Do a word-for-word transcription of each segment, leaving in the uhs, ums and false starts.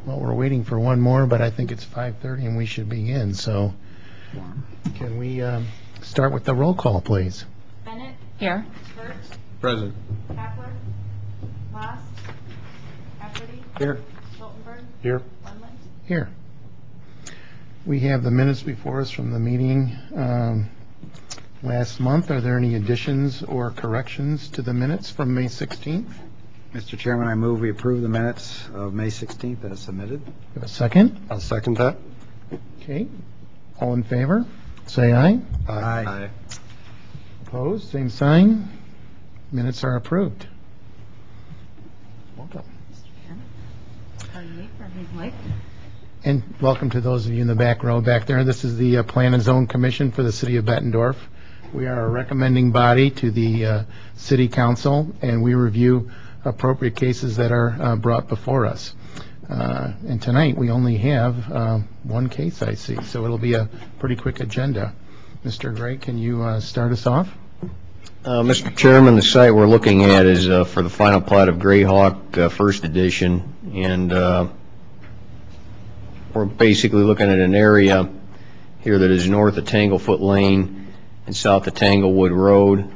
Well, we're waiting for one more, but I think it's five thirty and we should begin. So can we um, start with the roll call, please? Bennett? Here. Burt? Present. Kapler? Moss? Hefferty? Here. Stoltenberg? Here. Wendland? Here. We have the minutes before us from the meeting um, last month. Are there any additions or corrections to the minutes from May sixteenth? Mister Chairman, I move we approve the minutes of May sixteenth as submitted. Have a second? I'll second that. Okay. All in favor? Say aye. Aye. Opposed? Same sign. Minutes are approved. Welcome. Pardon me for being late. And welcome to those of you in the back row back there. This is the uh, Plan and Zone Commission for the City of Bettendorf. We are a recommending body to the uh, City Council, and we review appropriate cases that are uh, brought before us. Uh, and tonight we only have uh, one case, I see, so it'll be a pretty quick agenda. Mister Gray, can you uh, start us off? Uh, Mister Chairman, the site we're looking at is uh, for the final plat of Grayhawk, uh, first edition, and uh, we're basically looking at an area here that is north of Tanglefoot Lane and south of Tanglewood Road.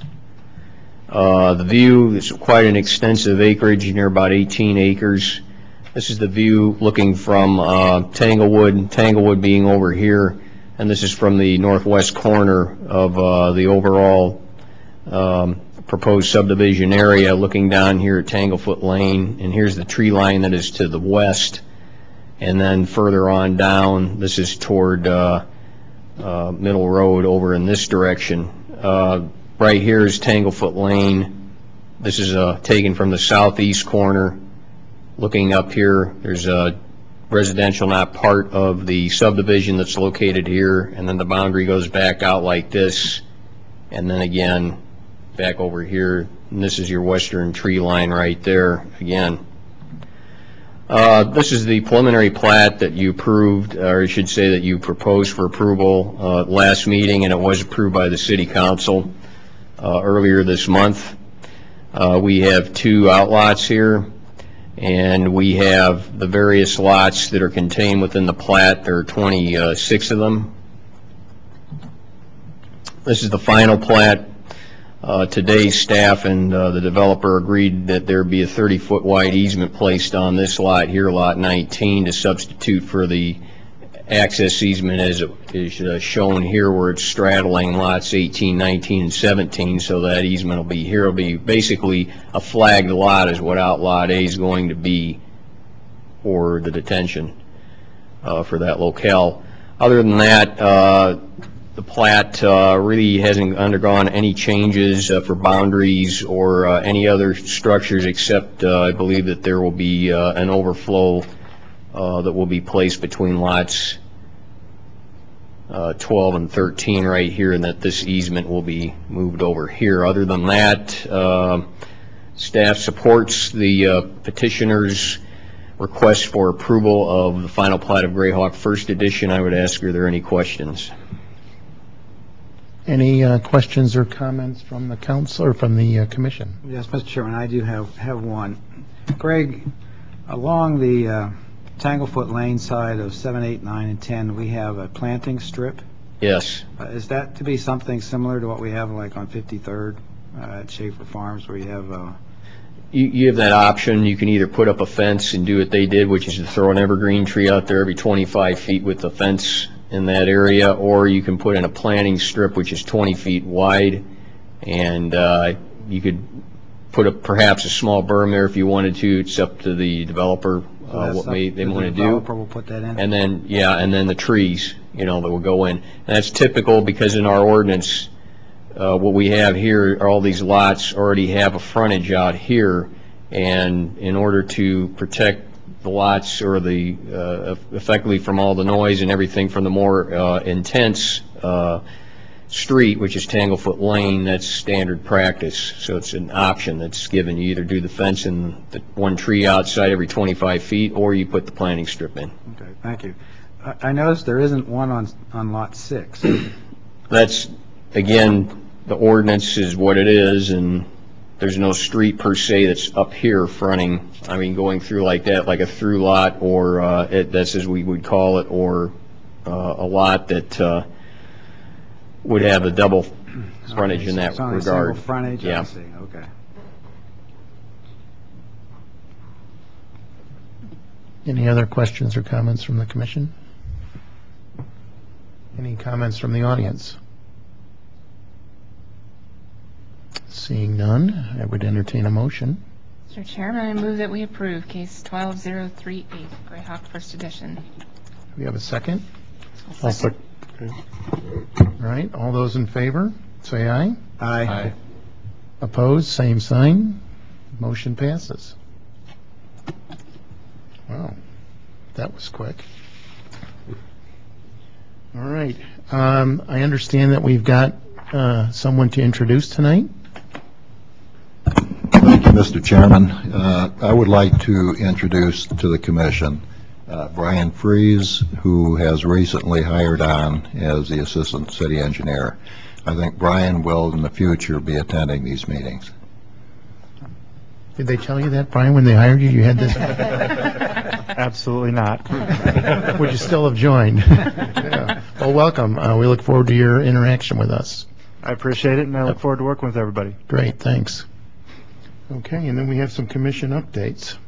Uh, the view is quite an extensive acreage, near about eighteen acres. This is the view looking from uh, Tanglewood, Tanglewood being over here, and this is from the northwest corner of uh, the overall um, proposed subdivision area, looking down here at Tanglefoot Lane, and here's the tree line that is to the west, and then further on down, this is toward uh, uh, Middle Road over in this direction. Uh, right here is Tanglefoot Lane. This is uh, taken from the southeast corner. Looking up here, there's a residential, not part of the subdivision, that's located here, and then the boundary goes back out like this, and then again back over here, and this is your western tree line right there again. Uh, this is the preliminary plat that you approved, or I should say that you proposed for approval uh, last meeting, and it was approved by the City Council uh, earlier this month. Uh, we have two outlots here, and we have the various lots that are contained within the plat. There are twenty-six of them. This is the final plat. Uh, today, staff and uh, the developer agreed that there be a thirty foot wide easement placed on this lot here, lot nineteen, to substitute for the access easement as it is uh, shown here, where it's straddling lots eighteen, nineteen, and seventeen. So that easement will be here. It'll be basically a flagged lot is what outlot A is going to be for the detention uh, for that locale. Other than that, uh, the plat uh, really hasn't undergone any changes uh, for boundaries or uh, any other structures, except uh, I believe that there will be uh, an overflow uh, that will be placed between lots uh, twelve and thirteen right here, and that this easement will be moved over here. Other than that, uh, staff supports the uh, petitioner's request for approval of the final plat of Grayhawk first edition. I would ask, are there any questions? Any uh, questions or comments from the council or from the uh, commission? Yes, Mister Chairman, I do have, have one. Greg, along the uh, Tanglefoot Lane side of seven, eight, nine, and ten, we have a planting strip. Yes. Uh, is that to be something similar to what we have like on fifty-third uh, at Schaefer Farms, where you have uh, You, you have that option. You can either put up a fence and do what they did, which is to throw an evergreen tree out there every twenty-five feet with the fence in that area, or you can put in a planting strip which is twenty feet wide, and uh, you could put up perhaps a small berm there if you wanted to. It's up to the developer so uh, what may, they the want to do. developer will put that in. And then, yeah, and then the trees, you know, that will go in. And that's typical because in our ordinance, uh, what we have here are all these lots already have a frontage out here, and in order to protect the lots or the uh, effectively from all the noise and everything from the more uh, intense uh, street, which is Tanglefoot Lane, that's standard practice. So it's an option that's given. You either do the fence and the one tree outside every twenty-five feet, or you put the planting strip in. Okay, thank you. I, I noticed there isn't one on on lot six. That's, again, the ordinance is what it is, and there's no street per se that's up here fronting, I mean, going through like that, like a through lot, or uh, it, that's as we would call it, or uh, a lot that uh, would have a double frontage Okay, in so that it's only regard. single frontage? I Yeah. see, okay. Any other questions or comments from the commission? Any comments from the audience? Seeing none, I would entertain a motion. Mister Chairman, I move that we approve case twelve zero three eight, Grayhawk First Edition. Do we have a second? I'll second. All right, all those in favor, say aye. Aye. Opposed, same sign. Motion passes. Wow, that was quick. All right, um, I understand that we've got uh, someone to introduce tonight. Thank you, Mister Chairman. Uh, I would like to introduce to the commission uh, Brian Freeze, who has recently hired on as the Assistant City Engineer. I think Brian will, in the future, be attending these meetings. Did they tell you that, Brian, when they hired you, you had this? Absolutely not. Would you still have joined? Yeah. Well, welcome. Uh, we look forward to your interaction with us. I appreciate it, and I look forward to working with everybody. Great, thanks. Okay, and then we have some commission updates.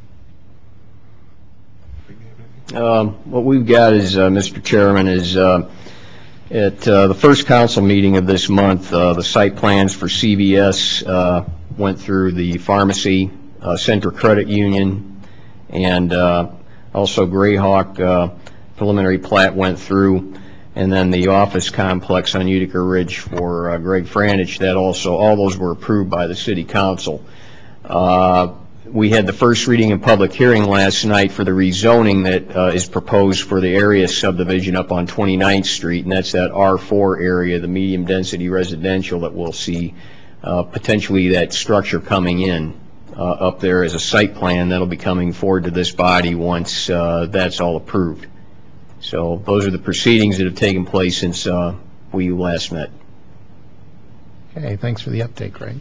Um, What we've got is, uh, Mister Chairman, is uh, at uh, the first council meeting of this month, uh, the site plans for C V S uh, went through the pharmacy, uh, Center Credit Union, and uh, also Grayhawk uh, preliminary plat went through, and then the office complex on Utica Ridge for uh, Greg Franich, that also, all those were approved by the city council. Uh, We had the first reading and public hearing last night for the rezoning that uh, is proposed for the area subdivision up on twenty-ninth Street, and that's that R four area, the medium-density residential, that we'll see uh, potentially that structure coming in uh, up there as a site plan that'll be coming forward to this body once uh, that's all approved. So those are the proceedings that have taken place since uh, we last met. Okay, thanks for the update, Greg.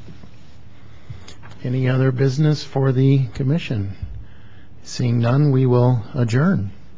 Any other business for the commission? Seeing none, we will adjourn.